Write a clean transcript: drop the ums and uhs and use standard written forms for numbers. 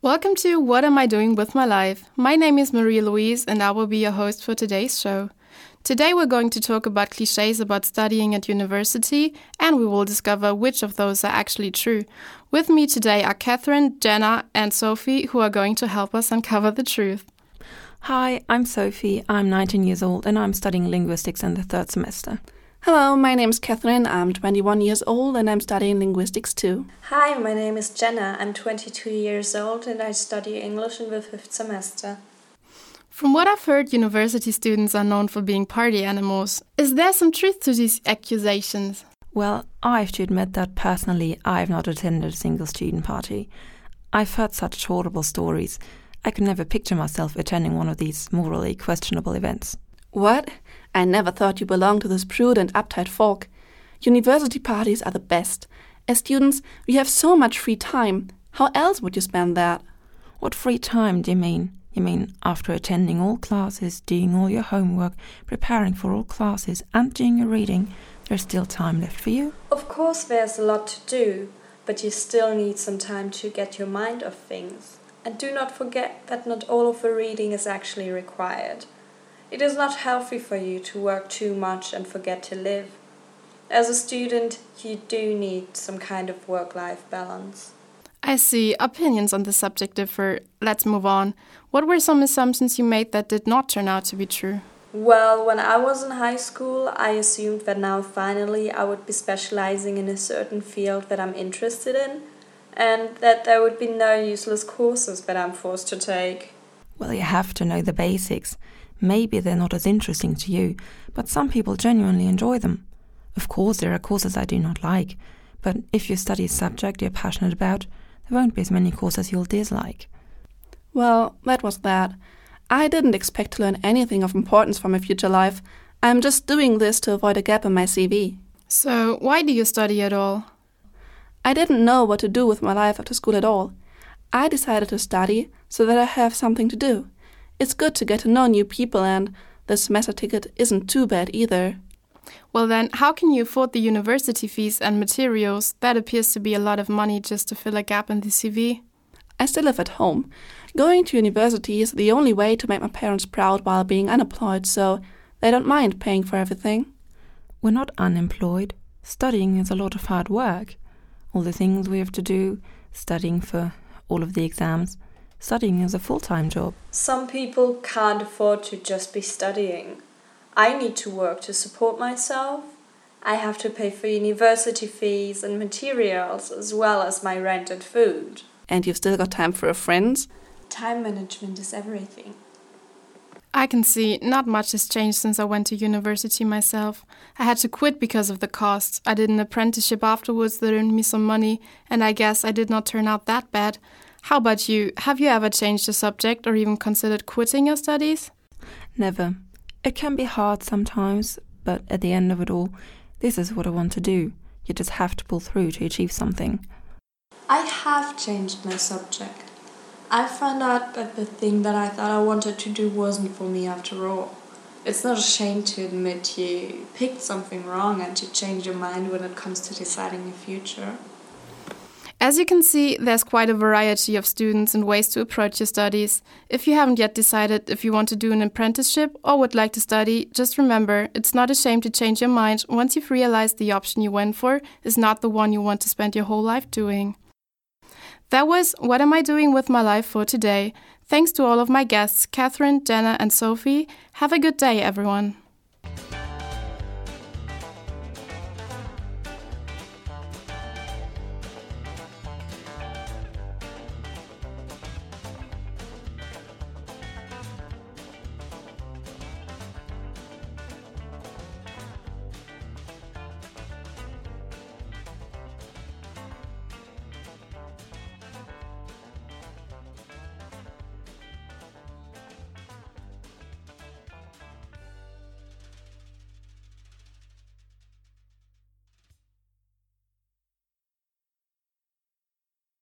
Welcome to What Am I Doing With My Life? My name is Marie-Louise and I will be your host for today's show. Today we're going to talk about clichés about studying at university, and we will discover which of those are actually true. With me today are Catherine, Jenna and Sophie, who are going to help us uncover the truth. Hi, I'm Sophie. I'm 19 years old and I'm studying linguistics in the third semester. Hello, my name is Catherine. I'm 21 years old and I'm studying linguistics too. Hi, my name is Jenna. I'm 22 years old and I study English in the fifth semester. From what I've heard, university students are known for being party animals. Is there some truth to these accusations? Well, I have to admit that personally I've not attended a single student party. I've heard such horrible stories. I could never picture myself attending one of these morally questionable events. What? I never thought you belonged to this prude and uptight folk. University parties are the best. As students, we have so much free time. How else would you spend that? What free time do you mean? You mean after attending all classes, doing all your homework, preparing for all classes and doing your reading, there's still time left for you? Of course there's a lot to do, but you still need some time to get your mind off things. And do not forget that not all of the reading is actually required. It is not healthy for you to work too much and forget to live. As a student, you do need some kind of work-life balance. I see. Opinions on the subject differ. Let's move on. What were some assumptions you made that did not turn out to be true? Well, when I was in high school, I assumed that now finally I would be specializing in a certain field that I'm interested in, and that there would be no useless courses that I'm forced to take. Well, you have to know the basics. Maybe they're not as interesting to you, but some people genuinely enjoy them. Of course, there are courses I do not like, but if you study a subject you're passionate about, there won't be as many courses you'll dislike. Well, that was that. I didn't expect to learn anything of importance for my future life. I'm just doing this to avoid a gap in my CV. So, why do you study at all? I didn't know what to do with my life after school at all. I decided to study so that I have something to do. It's good to get to know new people, and the semester ticket isn't too bad either. Well then, how can you afford the university fees and materials? That appears to be a lot of money just to fill a gap in the CV. I still live at home. Going to university is the only way to make my parents proud while being unemployed, so they don't mind paying for everything. We're not unemployed. Studying is a lot of hard work. All the things we have to do, studying for all of the exams. Studying is a full-time job. Some people can't afford to just be studying. I need to work to support myself. I have to pay for university fees and materials as well as my rent and food. And you've still got time for your friends? Time management is everything. I can see not much has changed since I went to university myself. I had to quit because of the costs. I did an apprenticeship afterwards that earned me some money, and I guess I did not turn out that bad. How about you? Have you ever changed a subject or even considered quitting your studies? Never. It can be hard sometimes, but at the end of it all, this is what I want to do. You just have to pull through to achieve something. I have changed my subject. I found out that the thing that I thought I wanted to do wasn't for me after all. It's not a shame to admit you picked something wrong and to change your mind when it comes to deciding your future. As you can see, there's quite a variety of students and ways to approach your studies. If you haven't yet decided if you want to do an apprenticeship or would like to study, just remember, it's not a shame to change your mind once you've realized the option you went for is not the one you want to spend your whole life doing. That was What Am I Doing With My Life for today. Thanks to all of my guests, Catherine, Jenna and Sophie. Have a good day, everyone.